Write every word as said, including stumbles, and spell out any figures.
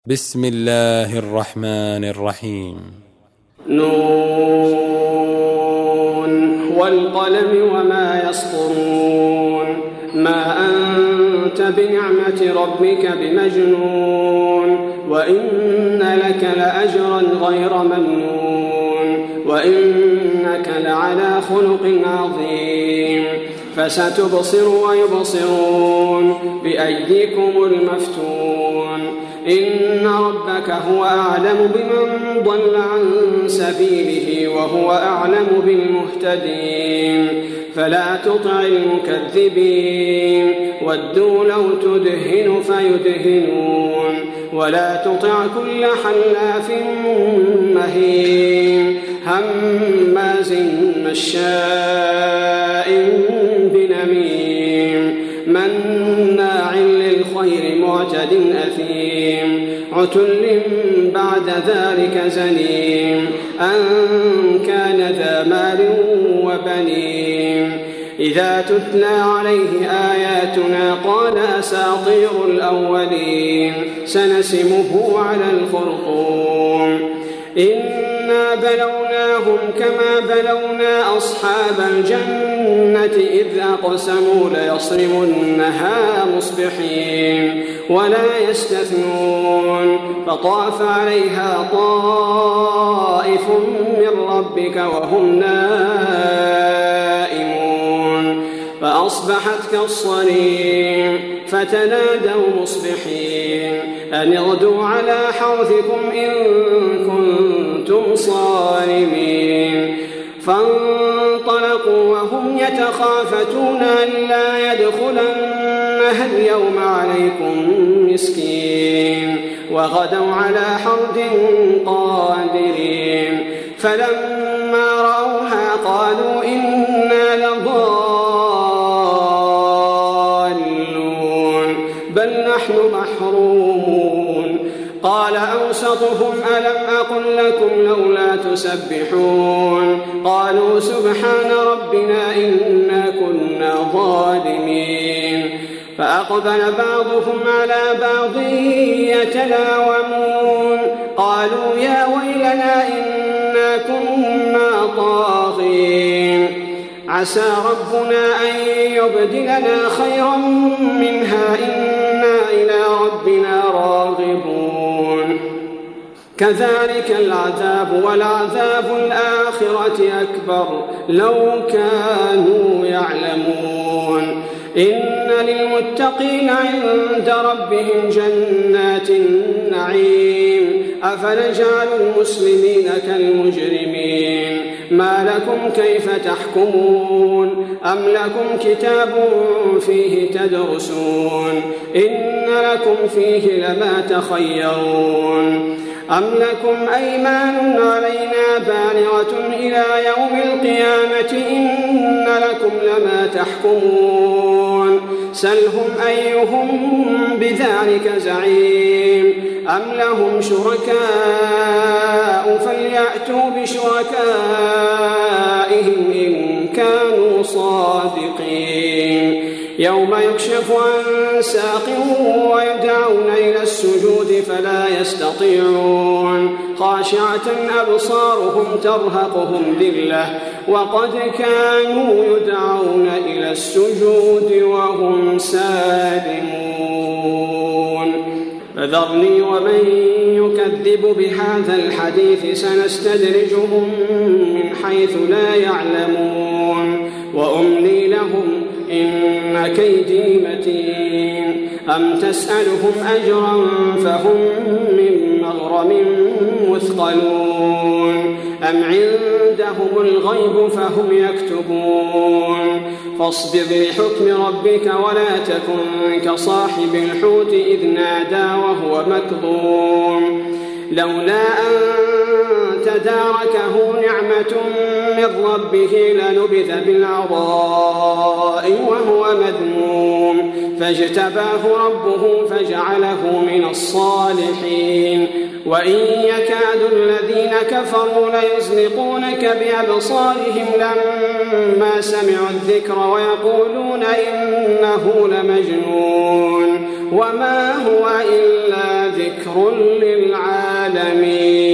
بسم الله الرحمن الرحيم. نون والقلم وما يسطرون ما أنت بنعمة ربك بمجنون وإن لك لأجرا غير ممنون وإنك لعلى خلق عظيم فستبصر ويبصرون بأيديكم المفتون إن ربك هو أعلم بمن ضل عن سبيله وهو أعلم بالمهتدين فلا تطع المكذبين ودوا لو تدهن فيدهنون ولا تطع كل حلاف مهين هماز مشاء بنميم مناع للخير معتد أثيم عتل بعد ذلك زنيم أن كان ذا مال وبنين إذا تتلى عليه آياتنا قال أساطير الأولين سنسمه على الخرطوم إنا بلوناهم كما بلونا أصحاب الجنة إذ أقسموا ليصرمنها مصبحين ولا يستثنون فطاف عليها طائف من ربك وهم نائمون فأصبحت كالصريم فتنادوا مصبحين أن اغدوا على حوثكم إن كنتم صارمين فانطلقوا وهم يتخافتون ألا يدخلنها اليوم عليكم مسكين وغدوا على حرد قادرين فلما رأوها قالوا إنا لضالون بل نحن محرومون قال أوسطهم ألم أقل لكم لولا تسبحون قالوا سبحان ربنا إنا كنا ظالمين فأقبل بعضهم على بعض يتلاومون قالوا يا ويلنا إنا كنا طاغين عسى ربنا أن يبدلنا خيرا منها إنا إلى ربنا راغبون كذلك العذاب ولعذاب الآخرة أكبر لو كانوا يعلمون إن للمتقين عند ربهم جنات النعيم أفنجعل المسلمين كالمجرمين ما لكم كيف تحكمون أم لكم كتاب فيه تدرسون إن لكم فيه لما تخيرون أم لكم أيمان علينا بالغة إلى يوم القيامة إن لكم لما تحكمون سلهم أيهم بذلك زعيم أم لهم شركاء فليأتوا بشركائهم إن كانوا صادقين يوم يكشف عن ساق ويدعون إلى السجود فلا يستطيعون خاشعة أبصارهم ترهقهم ذلة وقد كانوا يدعون إلى السجود وهم سالمون فذرني ومن يكذب بهذا الحديث سنستدرجهم من حيث لا يعلمون وأملي لهم إن كيدي متين أم تسألهم أجرا فهم من مغرم مثقلون أم عندهم الغيب فهم يكتبون فاصبر لحكم ربك ولا تكن كصاحب الحوت إذ نادى وهو مكظوم لولا أن تداركه نعمة من ربه لنبذ بالعراء وهو مذموم فاجتباه ربه فجعله من الصالحين وإن يكاد الذين كفروا ليزلقونك بأبصارهم لما سمعوا الذكر ويقولون إنه لمجنون وما هو إلا ذكر للعالمين.